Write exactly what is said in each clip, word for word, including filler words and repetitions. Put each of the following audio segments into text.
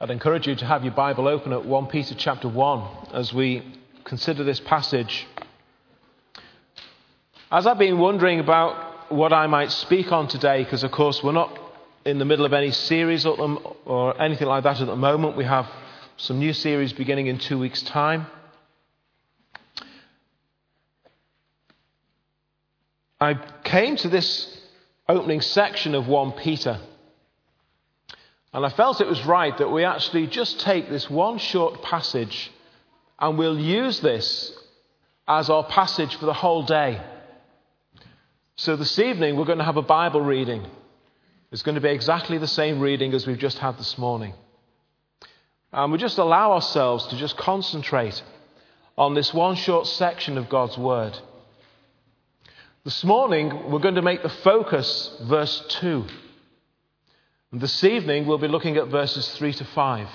I'd encourage you to have your Bible open at First Peter chapter one as we consider this passage. As I've been wondering about what I might speak on today, because of course we're not in the middle of any series or anything like that at the moment. We have some new series beginning in two weeks' time. I came to this opening section of First Peter, and I felt it was right that we actually just take this one short passage and we'll use this as our passage for the whole day. So this evening we're going to have a Bible reading. It's going to be exactly the same reading as we've just had this morning. And we just allow ourselves to just concentrate on this one short section of God's Word. This morning we're going to make the focus verse two. And this evening we'll be looking at verses three to five.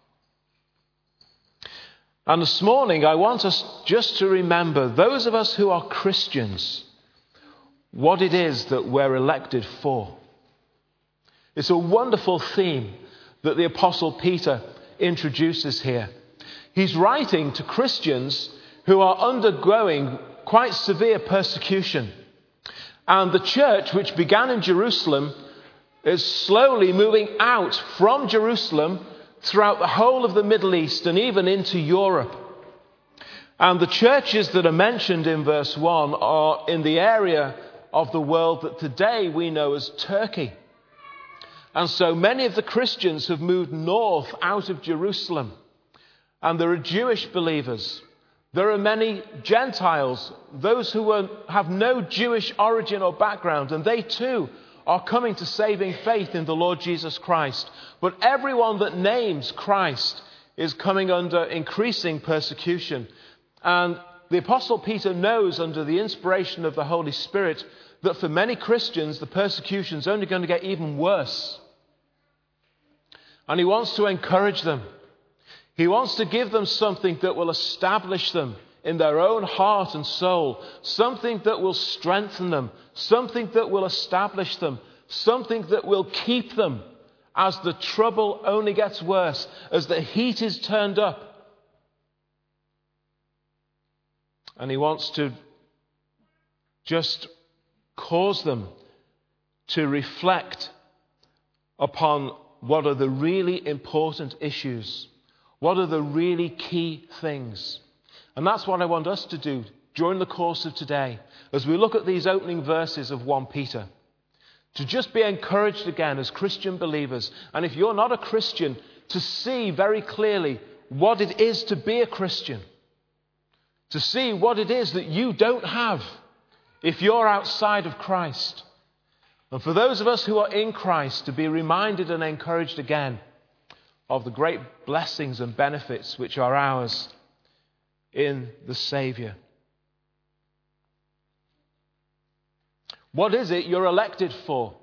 And this morning I want us just to remember, those of us who are Christians, what it is that we're elected for. It's a wonderful theme that the Apostle Peter introduces here. He's writing to Christians who are undergoing quite severe persecution. And the church, which began in Jerusalem, is slowly moving out from Jerusalem throughout the whole of the Middle East and even into Europe. And the churches that are mentioned in verse one are in the area of the world that today we know as Turkey. And so many of the Christians have moved north out of Jerusalem. And there are Jewish believers. There are many Gentiles, those who are, have no Jewish origin or background, and they too are coming to saving faith in the Lord Jesus Christ. But everyone that names Christ is coming under increasing persecution. And the Apostle Peter knows, under the inspiration of the Holy Spirit, that for many Christians the persecution is only going to get even worse. And he wants to encourage them. He wants to give them something that will establish them in their own heart and soul, something that will strengthen them, something that will establish them, something that will keep them as the trouble only gets worse, as the heat is turned up. And he wants to just cause them to reflect upon what are the really important issues. What are the really key things? And that's what I want us to do during the course of today, as we look at these opening verses of First Peter, to just be encouraged again as Christian believers. And if you're not a Christian, to see very clearly what it is to be a Christian. To see what it is that you don't have if you're outside of Christ. And for those of us who are in Christ, to be reminded and encouraged again of the great blessings and benefits which are ours in the Saviour. What is it you're elected for?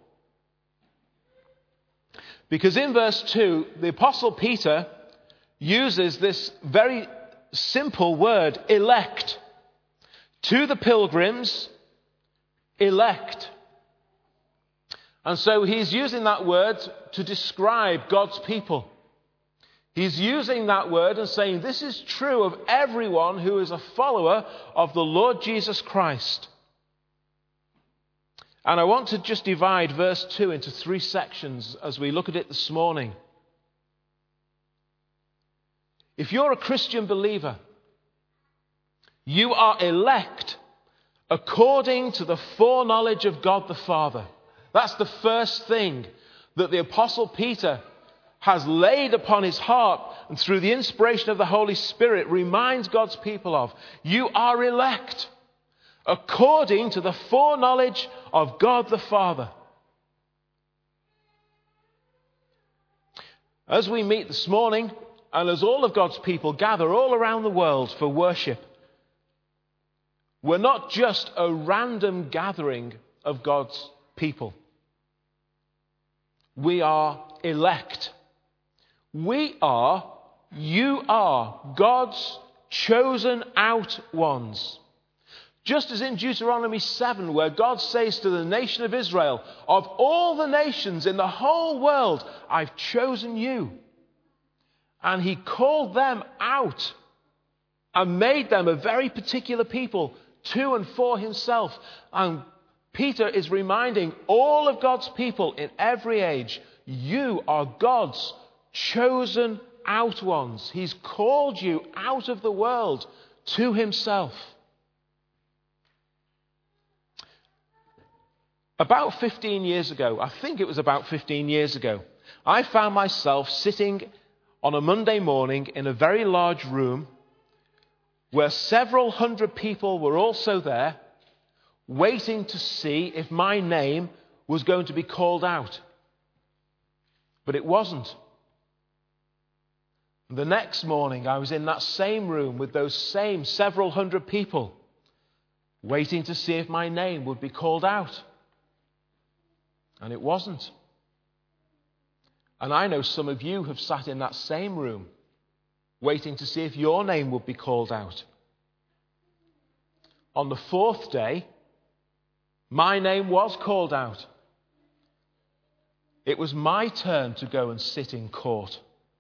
Because in verse two, the Apostle Peter uses this very simple word, elect. To the pilgrims, elect. And so he's using that word to describe God's people. He's using that word and saying this is true of everyone who is a follower of the Lord Jesus Christ. And I want to just divide verse two into three sections as we look at it this morning. If you're a Christian believer, you are elect according to the foreknowledge of God the Father. That's the first thing that the Apostle Peter has laid upon his heart, and through the inspiration of the Holy Spirit reminds God's people of. You are elect according to the foreknowledge of God the Father. As we meet this morning, and as all of God's people gather all around the world for worship, we're not just a random gathering of God's people. We are elect. We are, you are God's chosen out ones. Just as in Deuteronomy seven, where God says to the nation of Israel, of all the nations in the whole world, I've chosen you. And he called them out and made them a very particular people to and for himself. And Peter is reminding all of God's people in every age, you are God's chosen out ones. He's called you out of the world to himself. About fifteen years ago, I think it was about fifteen years ago, I found myself sitting on a Monday morning in a very large room where several hundred people were also there, waiting to see if my name was going to be called out. But it wasn't. The next morning, I was in that same room with those same several hundred people, waiting to see if my name would be called out. And it wasn't. And I know some of you have sat in that same room, waiting to see if your name would be called out. On the fourth day, my name was called out. It was my turn to go and sit in court.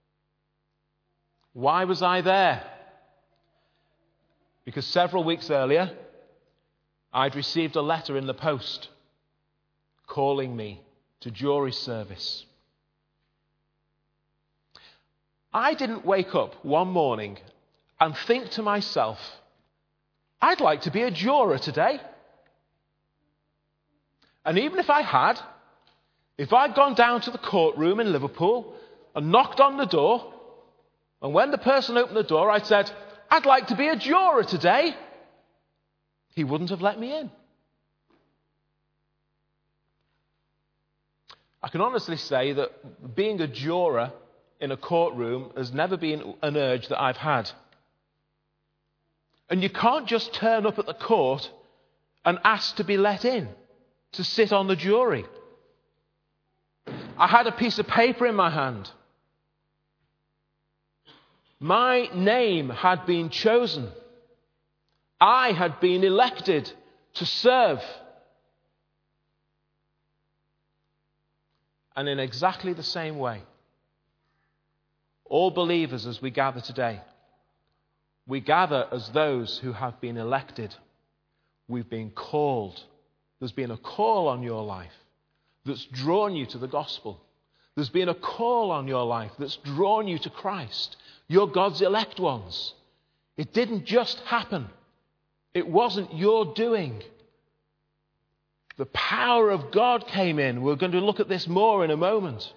Why was I there? Because several weeks earlier, I'd received a letter in the post calling me to jury service. I didn't wake up one morning and think to myself, I'd like to be a juror today. And even if I had, if I'd gone down to the courtroom in Liverpool and knocked on the door, and when the person opened the door, I'd said, I'd like to be a juror today, he wouldn't have let me in. I can honestly say that being a juror in a courtroom has never been an urge that I've had. And you can't just turn up at the court and ask to be let in, to sit on the jury. I had a piece of paper in my hand. My name had been chosen. I had been elected to serve. And in exactly the same way, all believers as we gather today, we gather as those who have been elected. We've been called. There's been a call on your life that's drawn you to the gospel. There's been a call on your life that's drawn you to Christ. You're God's elect ones. It didn't just happen. It wasn't your doing. The power of God came in. We're going to look at this more in a moment.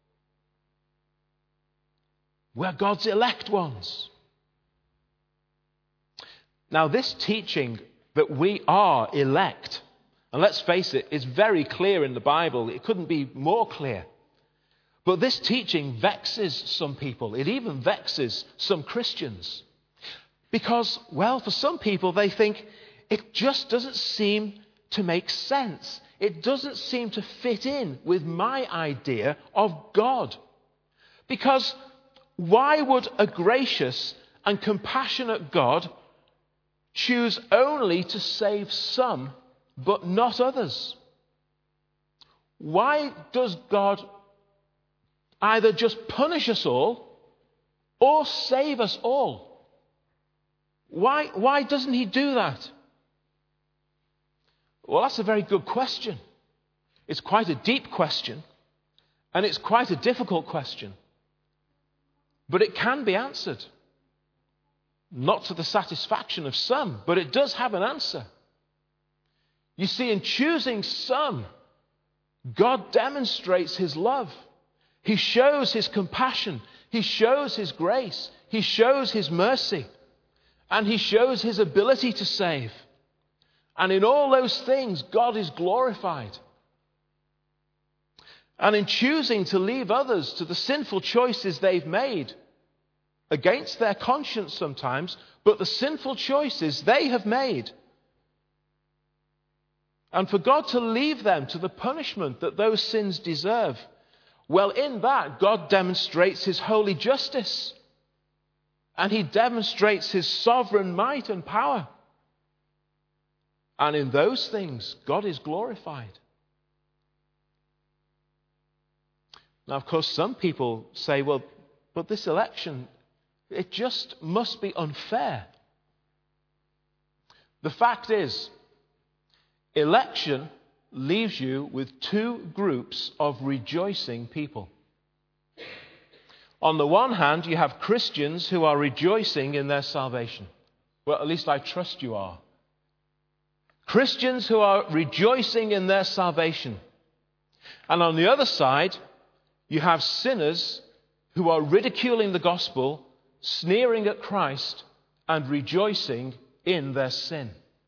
We're God's elect ones. Now, this teaching that we are elect, and let's face it, it's very clear in the Bible. It couldn't be more clear. But this teaching vexes some people. It even vexes some Christians. Because, well, for some people, they think it just doesn't seem to make sense. It doesn't seem to fit in with my idea of God. Because why would a gracious and compassionate God choose only to save some, but not others? Why does God either just punish us all or save us all? Why, why doesn't he do that? Well, that's a very good question. It's quite a deep question, and it's quite a difficult question. But it can be answered. Not to the satisfaction of some, but it does have an answer. You see, in choosing some, God demonstrates his love. He shows his compassion. He shows his grace. He shows his mercy. And he shows his ability to save. And in all those things, God is glorified. And in choosing to leave others to the sinful choices they've made, against their conscience sometimes, but the sinful choices they have made, and for God to leave them to the punishment that those sins deserve, well, in that, God demonstrates his holy justice. And he demonstrates his sovereign might and power. And in those things, God is glorified. Now, of course, some people say, well, but this election, it just must be unfair. The fact is, election leaves you with two groups of rejoicing people. On the one hand, you have Christians who are rejoicing in their salvation. Well, at least I trust you are. Christians who are rejoicing in their salvation. And on the other side, you have sinners who are ridiculing the gospel, sneering at Christ, and rejoicing in their sin.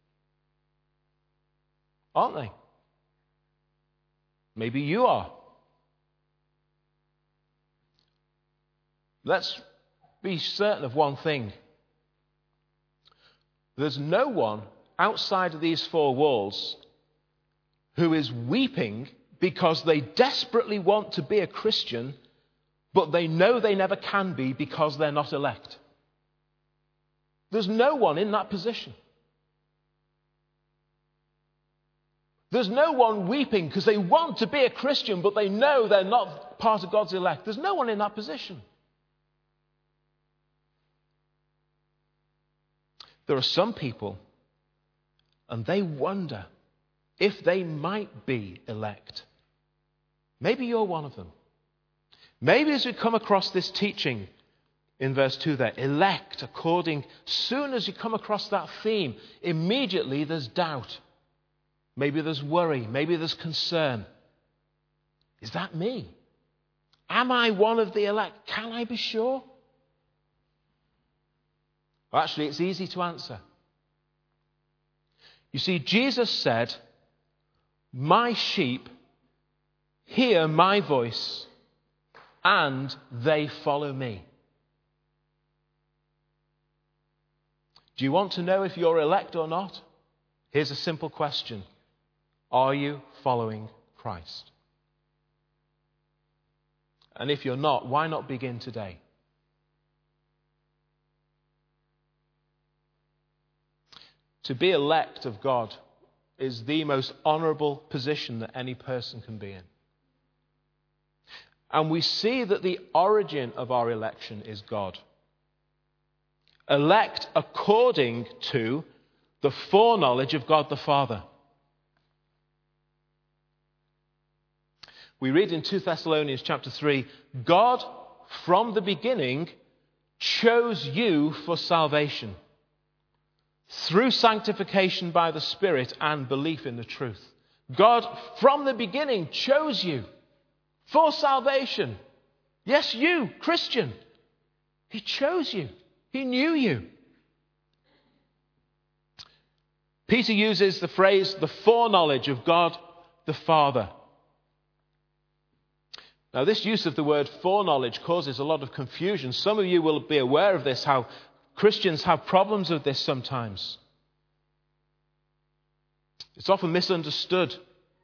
Aren't they? Maybe you are. Let's be certain of one thing. There's no one outside of these four walls who is weeping because they desperately want to be a Christian, but they know they never can be because they're not elect. There's no one in that position. There's no one weeping because they want to be a Christian, but they know they're not part of God's elect. There's no one in that position. There are some people, and they wonder if they might be elect. Maybe you're one of them. Maybe as we come across this teaching in verse two there, elect according, soon as you come across that theme, immediately there's doubt. Maybe there's worry. Maybe there's concern. Is that me? Am I one of the elect? Can I be sure? Well, actually, it's easy to answer. You see, Jesus said, "My sheep hear my voice, and they follow me." Do you want to know if you're elect or not? Here's a simple question. Are you following Christ? And if you're not, why not begin today? To be elect of God is the most honourable position that any person can be in. And we see that the origin of our election is God. Elect according to the foreknowledge of God the Father. We read in Second Thessalonians chapter three, God from the beginning chose you for salvation through sanctification by the Spirit and belief in the truth. God from the beginning chose you for salvation. Yes, you, Christian. He chose you. He knew you. Peter uses the phrase, the foreknowledge of God the Father. Now, this use of the word foreknowledge causes a lot of confusion. Some of you will be aware of this, how Christians have problems with this sometimes. It's often misunderstood.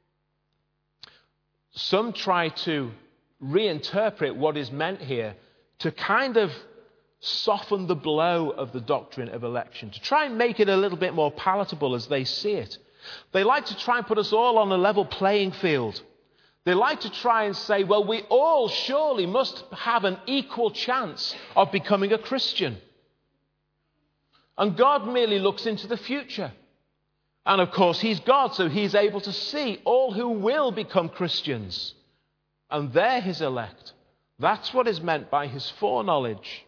Some try to reinterpret what is meant here to kind of soften the blow of the doctrine of election, to try and make it a little bit more palatable as they see it. They like to try and put us all on a level playing field. They like to try and say, well, we all surely must have an equal chance of becoming a Christian. And God merely looks into the future. And of course, He's God, so He's able to see all who will become Christians. And they're His elect. That's what is meant by His foreknowledge.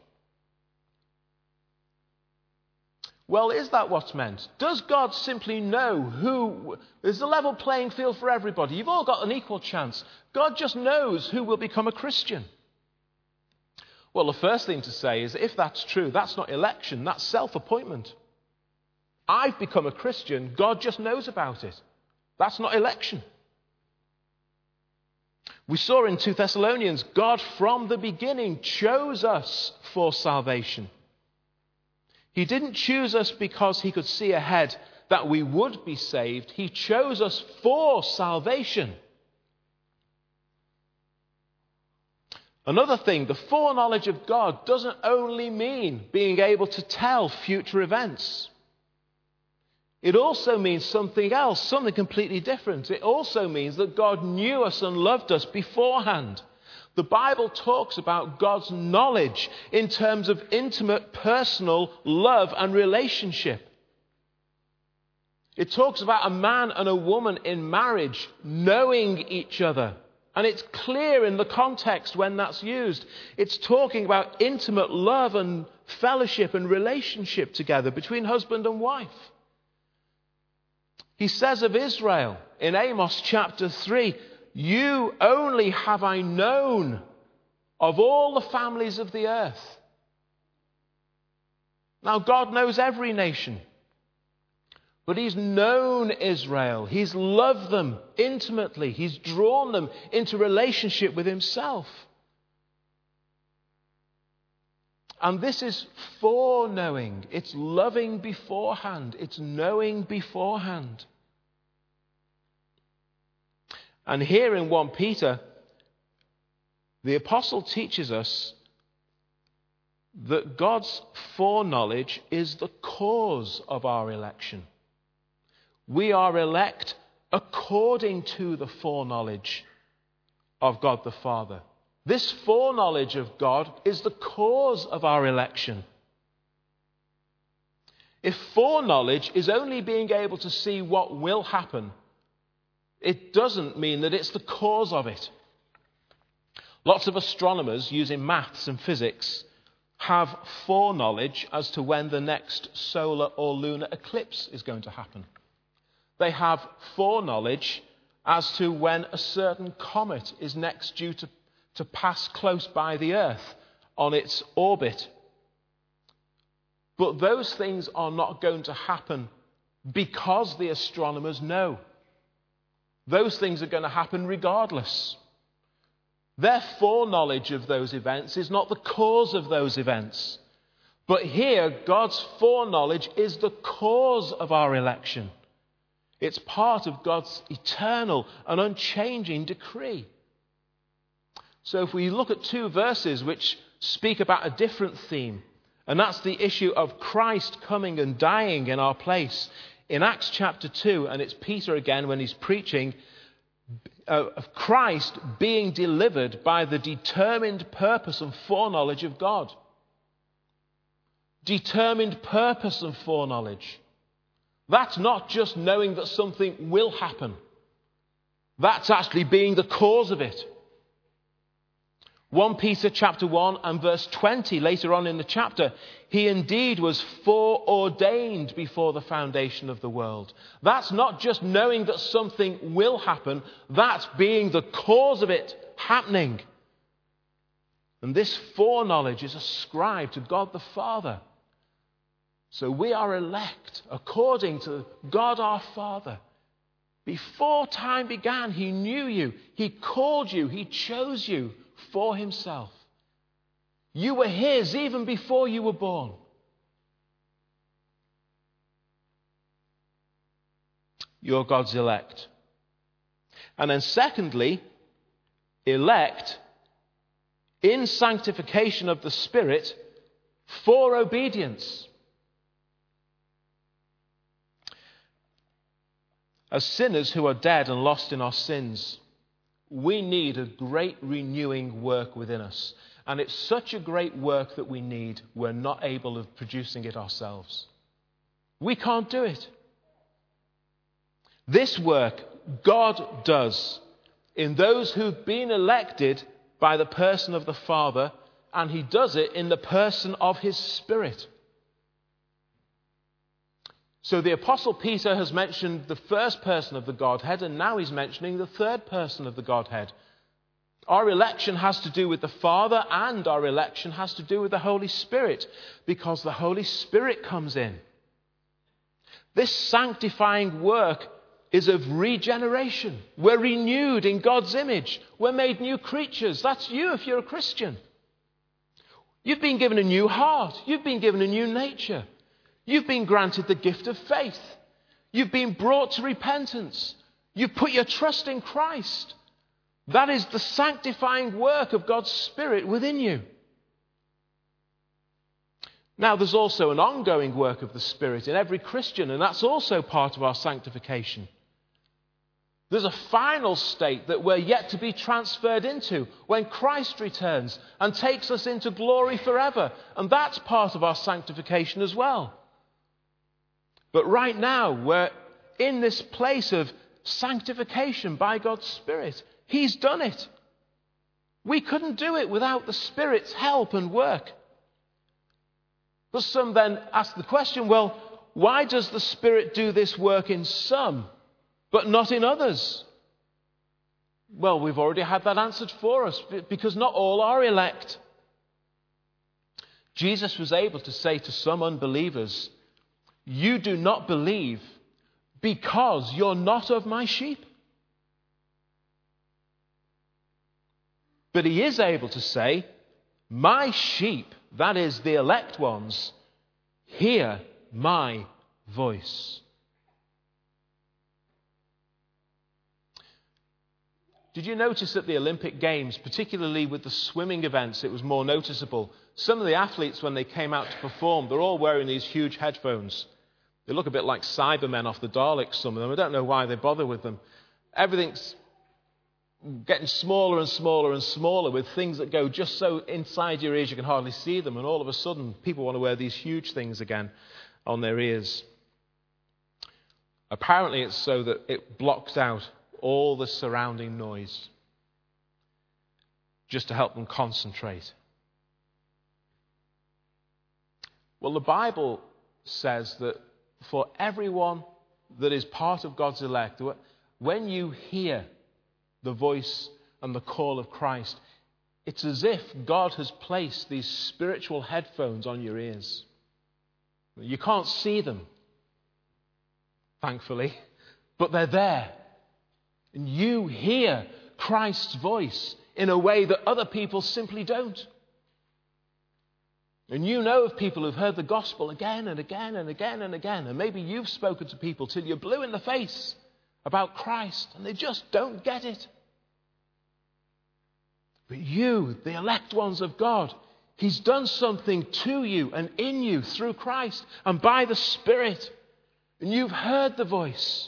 Well, is that what's meant? Does God simply know who? There's a level playing field for everybody. You've all got an equal chance. God just knows who will become a Christian. Well, the first thing to say is if that's true, that's not election, that's self-appointment. I've become a Christian, God just knows about it. That's not election. We saw in Second Thessalonians, God from the beginning chose us for salvation. He didn't choose us because He could see ahead that we would be saved. He chose us for salvation. Another thing, the foreknowledge of God doesn't only mean being able to tell future events. It also means something else, something completely different. It also means that God knew us and loved us beforehand. The Bible talks about God's knowledge in terms of intimate, personal love and relationship. It talks about a man and a woman in marriage knowing each other. And it's clear in the context when that's used. It's talking about intimate love and fellowship and relationship together between husband and wife. He says of Israel in Amos chapter three, "You only have I known of all the families of the earth." Now, God knows every nation. But he's known Israel. He's loved them intimately. He's drawn them into relationship with himself. And this is foreknowing. It's loving beforehand. It's knowing beforehand. And here in First Peter, the apostle teaches us that God's foreknowledge is the cause of our election. We are elect according to the foreknowledge of God the Father. This foreknowledge of God is the cause of our election. If foreknowledge is only being able to see what will happen, it doesn't mean that it's the cause of it. Lots of astronomers using maths and physics have foreknowledge as to when the next solar or lunar eclipse is going to happen. They have foreknowledge as to when a certain comet is next due to, to pass close by the Earth on its orbit. But those things are not going to happen because the astronomers know. Those things are going to happen regardless. Their foreknowledge of those events is not the cause of those events. But here, God's foreknowledge is the cause of our election. It's part of God's eternal and unchanging decree. So if we look at two verses which speak about a different theme, and that's the issue of Christ coming and dying in our place. In Acts chapter two, and it's Peter again when he's preaching, uh, of Christ being delivered by the determined purpose and foreknowledge of God. Determined purpose and foreknowledge. That's not just knowing that something will happen. That's actually being the cause of it. First Peter chapter one and verse twenty, later on in the chapter, he indeed was foreordained before the foundation of the world. That's not just knowing that something will happen. That's being the cause of it happening. And this foreknowledge is ascribed to God the Father. So we are elect according to God our Father. Before time began, he knew you. He called you. He chose you for himself. You were his even before you were born. You're God's elect. And then secondly, elect in sanctification of the Spirit for obedience. As sinners who are dead and lost in our sins, we need a great renewing work within us. And it's such a great work that we need, we're not able of producing it ourselves. We can't do it. This work God does in those who've been elected by the person of the Father, and he does it in the person of his Spirit. So the Apostle Peter has mentioned the first person of the Godhead, and now he's mentioning the third person of the Godhead. Our election has to do with the Father, and our election has to do with the Holy Spirit, because the Holy Spirit comes in. This sanctifying work is of regeneration. We're renewed in God's image. We're made new creatures. That's you if you're a Christian. You've been given a new heart. You've been given a new nature. You've been granted the gift of faith. You've been brought to repentance. You've put your trust in Christ. That is the sanctifying work of God's Spirit within you. Now, there's also an ongoing work of the Spirit in every Christian, and that's also part of our sanctification. There's a final state that we're yet to be transferred into when Christ returns and takes us into glory forever. And that's part of our sanctification as well. But right now, we're in this place of sanctification by God's Spirit. He's done it. We couldn't do it without the Spirit's help and work. But some then ask the question, well, why does the Spirit do this work in some, but not in others? Well, we've already had that answered for us, because not all are elect. Jesus was able to say to some unbelievers, you do not believe because you're not of my sheep. But he is able to say, my sheep, that is the elect ones, hear my voice. Did you notice at the Olympic Games, particularly with the swimming events, it was more noticeable? Some of the athletes, when they came out to perform, they're all wearing these huge headphones. They look a bit like Cybermen off the Daleks, some of them. I don't know why they bother with them. Everything's getting smaller and smaller and smaller, with things that go just so inside your ears you can hardly see them. And all of a sudden, people want to wear these huge things again on their ears. Apparently, it's so that it blocks out all the surrounding noise, just to help them concentrate. Well, the Bible says that for everyone that is part of God's elect, when you hear the voice and the call of Christ, it's as if God has placed these spiritual headphones on your ears. You can't see them, thankfully, but they're there. And you hear Christ's voice in a way that other people simply don't. And you know of people who've heard the gospel again and again and again and again. And maybe you've spoken to people till you're blue in the face about Christ, and they just don't get it. But you, the elect ones of God, He's done something to you and in you through Christ and by the Spirit. And you've heard the voice.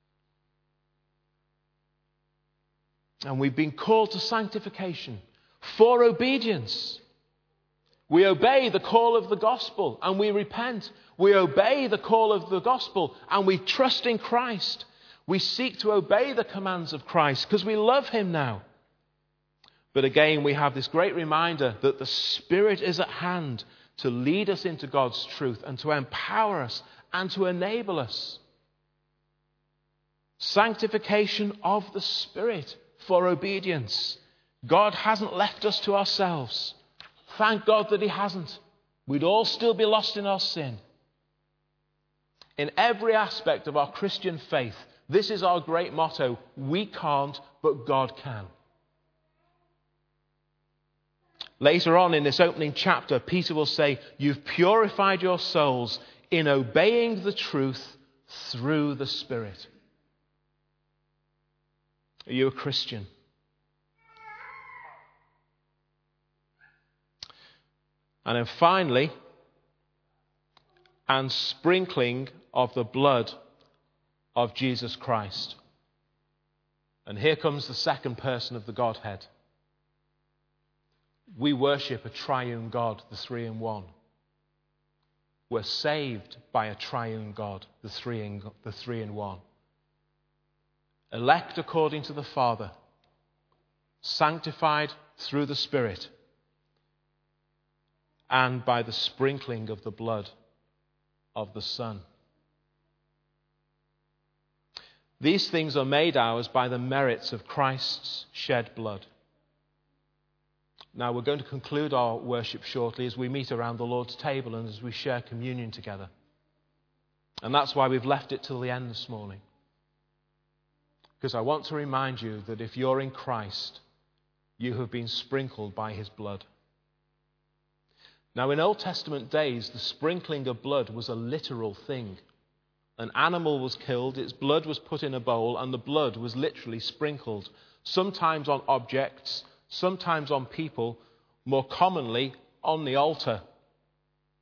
And we've been called to sanctification for obedience. We obey the call of the gospel and we repent. We obey the call of the gospel and we trust in Christ. We seek to obey the commands of Christ because we love Him now. But again, we have this great reminder that the Spirit is at hand to lead us into God's truth and to empower us and to enable us. Sanctification of the Spirit for obedience. God hasn't left us to ourselves. Thank God that He hasn't. We'd all still be lost in our sin. In every aspect of our Christian faith, this is our great motto. We can't, but God can. Later on in this opening chapter, Peter will say, you've purified your souls in obeying the truth through the Spirit. Are you a Christian? And then finally, and sprinkling of the blood of Jesus Christ. And here comes the second person of the Godhead. We worship a triune God, the three in one. We're saved by a triune God, the three in, the three in one. Elect according to the Father, sanctified through the Spirit, and by the sprinkling of the blood of the Son. These things are made ours by the merits of Christ's shed blood. Now we're going to conclude our worship shortly as we meet around the Lord's table and as we share communion together. And that's why we've left it till the end this morning. Because I want to remind you that if you're in Christ, you have been sprinkled by His blood. Now in Old Testament days, the sprinkling of blood was a literal thing. An animal was killed, its blood was put in a bowl, and the blood was literally sprinkled, sometimes on objects, sometimes on people, more commonly on the altar,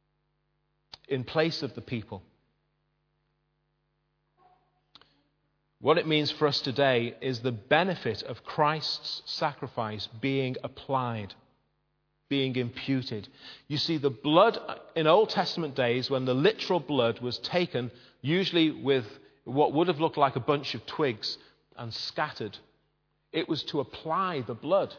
in place of the people. What it means for us today is the benefit of Christ's sacrifice being applied, being imputed. You see, the blood in Old Testament days, when the literal blood was taken, usually with what would have looked like a bunch of twigs and scattered, it was to apply the blood.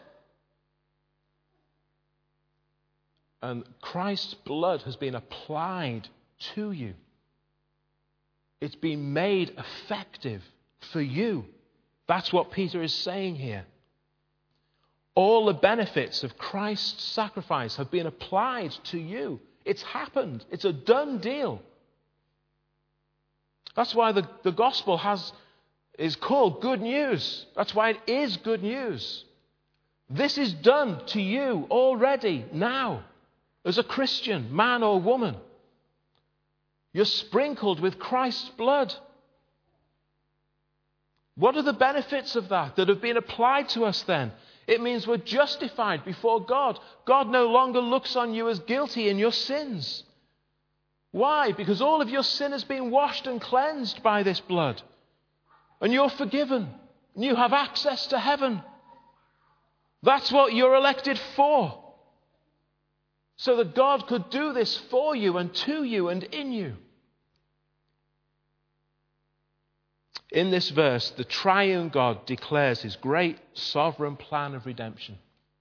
And Christ's blood has been applied to you. It's been made effective for you. That's what Peter is saying here. All the benefits of Christ's sacrifice have been applied to you. It's happened. It's a done deal. That's why the, the gospel has, is called good news. That's why it is good news. This is done to you already, now, as a Christian, man or woman. You're sprinkled with Christ's blood. What are the benefits of that that have been applied to us then? It means we're justified before God. God no longer looks on you as guilty in your sins. Why? Because all of your sin has been washed and cleansed by this blood. And you're forgiven. And you have access to heaven. That's what you're elected for. So that God could do this for you and to you and in you. In this verse, the triune God declares his great sovereign plan of redemption.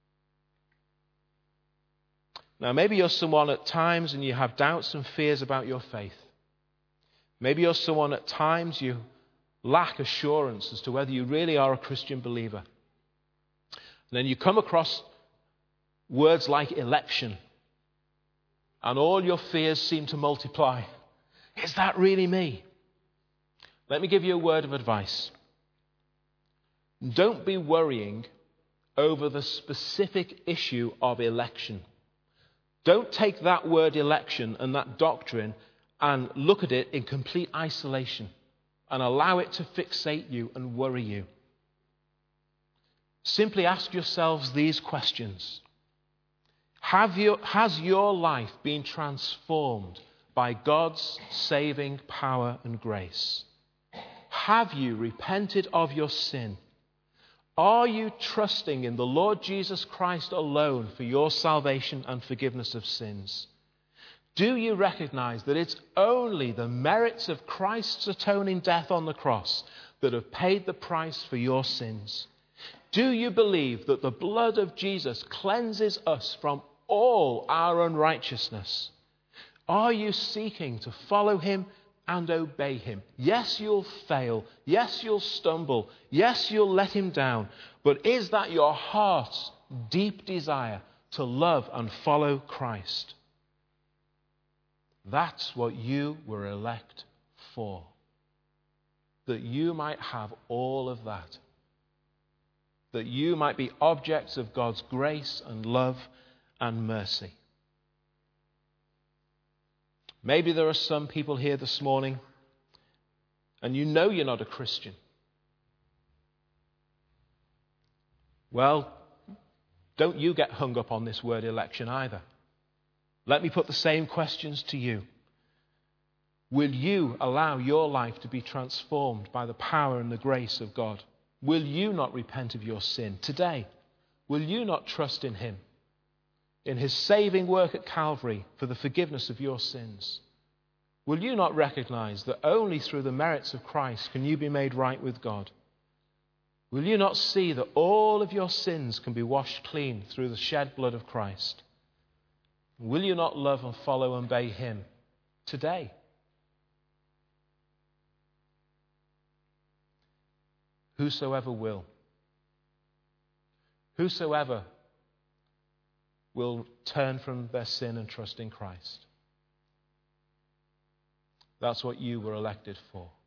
Now, maybe you're someone at times and you have doubts and fears about your faith. Maybe you're someone at times you lack assurance as to whether you really are a Christian believer. And then you come across words like election, and all your fears seem to multiply. Is that really me? Let me give you a word of advice. Don't be worrying over the specific issue of election. Don't take that word election and that doctrine and look at it in complete isolation and allow it to fixate you and worry you. Simply ask yourselves these questions. Have your, has your life been transformed by God's saving power and grace? Have you repented of your sin? Are you trusting in the Lord Jesus Christ alone for your salvation and forgiveness of sins? Do you recognize that it's only the merits of Christ's atoning death on the cross that have paid the price for your sins? Do you believe that the blood of Jesus cleanses us from all our unrighteousness? Are you seeking to follow him and obey him? Yes, you'll fail. Yes, you'll stumble. Yes, you'll let him down. But is that your heart's deep desire to love and follow Christ? That's what you were elect for. That you might have all of that. That you might be objects of God's grace and love and mercy. Maybe there are some people here this morning and you know you're not a Christian. Well, don't you get hung up on this word election either. Let me put the same questions to you. Will you allow your life to be transformed by the power and the grace of God? Will you not repent of your sin today? Will you not trust in him? In his saving work at Calvary for the forgiveness of your sins? Will you not recognize that only through the merits of Christ can you be made right with God? Will you not see that all of your sins can be washed clean through the shed blood of Christ? Will you not love and follow and obey him today? Whosoever will. Whosoever will turn from their sin and trust in Christ. That's what you were elected for.